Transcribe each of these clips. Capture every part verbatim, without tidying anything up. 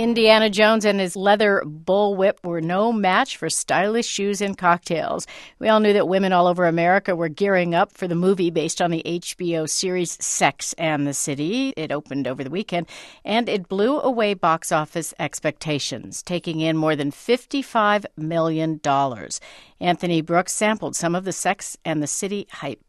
Indiana Jones and his leather bullwhip were no match for stylish shoes and cocktails. We all knew that women all over America were gearing up for the movie based on the H B O series Sex and the City. It opened over the weekend, and it blew away box office expectations, taking in more than fifty-five million dollars. Anthony Brooks sampled some of the Sex and the City hype.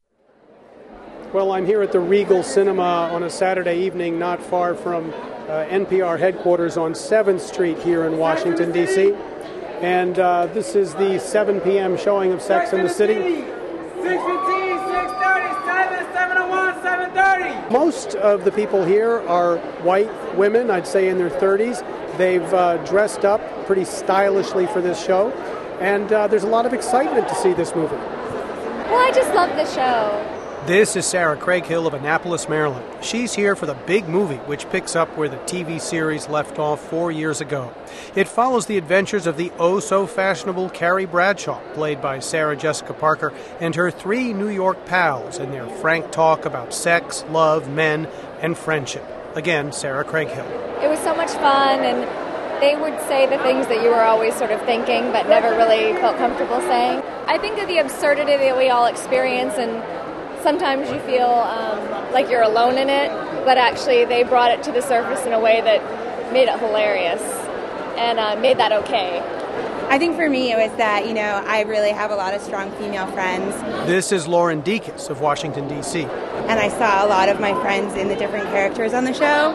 Well, I'm here at the Regal Cinema on a Saturday evening not far from uh, N P R headquarters on seventh Street here in Washington, D C And uh, this is the seven p.m. showing of Sex and the City. six fifteen, six thirty, seven, seven oh one, seven thirty. Most of the people here are white women, I'd say in their thirties. They've uh, dressed up pretty stylishly for this show. And uh, there's a lot of excitement to see this movie. Well, I just love the show. This is Sarah Craighill of Annapolis, Maryland. She's here for the big movie, which picks up where the T V series left off four years ago. It follows the adventures of the oh-so-fashionable Carrie Bradshaw, played by Sarah Jessica Parker, and her three New York pals in their frank talk about sex, love, men, and friendship. Again, Sarah Craighill. It was so much fun, and they would say the things that you were always sort of thinking but never really felt comfortable saying. I think of the absurdity that we all experience, and sometimes you feel um, like you're alone in it, but actually they brought it to the surface in a way that made it hilarious and uh, made that okay. I think for me it was that, you know, I really have a lot of strong female friends. This is Lauren Dekas of Washington, D C And I saw a lot of my friends in the different characters on the show.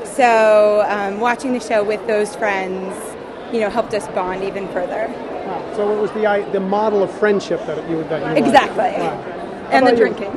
So um, watching the show with those friends, you know, helped us bond even further. Wow. So it was the the model of friendship that you that you Exactly. Wow. And the drinking.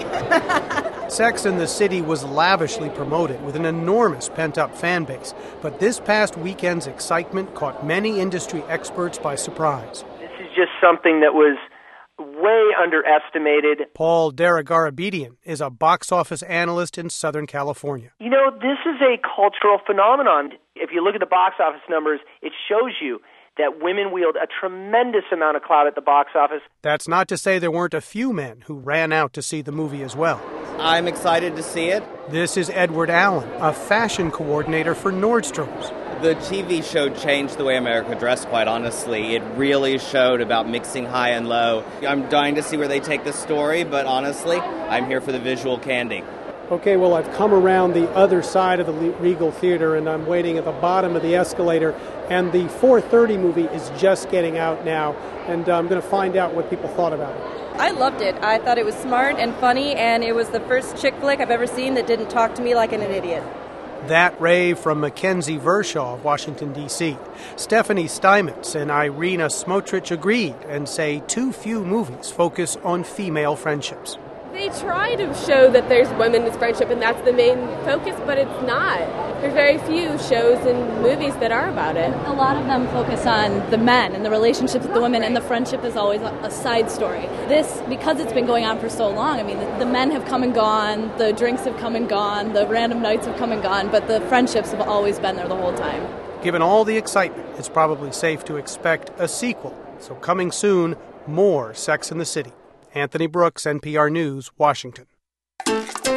Sex and the City was lavishly promoted with an enormous pent-up fan base. But this past weekend's excitement caught many industry experts by surprise. This is just something that was way underestimated. Paul Daragarabedian is a box office analyst in Southern California. You know, this is a cultural phenomenon. If you look at the box office numbers, it shows you that women wield a tremendous amount of clout at the box office. That's not to say there weren't a few men who ran out to see the movie as well. I'm excited to see it. This is Edward Allen, a fashion coordinator for Nordstrom's. The T V show changed the way America dressed, quite honestly. It really showed about mixing high and low. I'm dying to see where they take this story, but honestly, I'm here for the visual candy. Okay, well, I've come around the other side of the Regal Theater, and I'm waiting at the bottom of the escalator, and the four thirty movie is just getting out now, and uh, I'm going to find out what people thought about it. I loved it. I thought it was smart and funny, and it was the first chick flick I've ever seen that didn't talk to me like an idiot. That rave from Mackenzie Verschaw of Washington, D C Stephanie Steinmetz and Irina Smotrich agreed and say too few movies focus on female friendships. They try to show that there's women's friendship and that's the main focus, but it's not. There's very few shows and movies that are about it. A lot of them focus on the men and the relationships with the women, and the friendship is always a side story. This, because it's been going on for so long, I mean, the, the men have come and gone, the drinks have come and gone, the random nights have come and gone, but the friendships have always been there the whole time. Given all the excitement, it's probably safe to expect a sequel. So coming soon, more Sex and the City. Anthony Brooks, N P R News, Washington.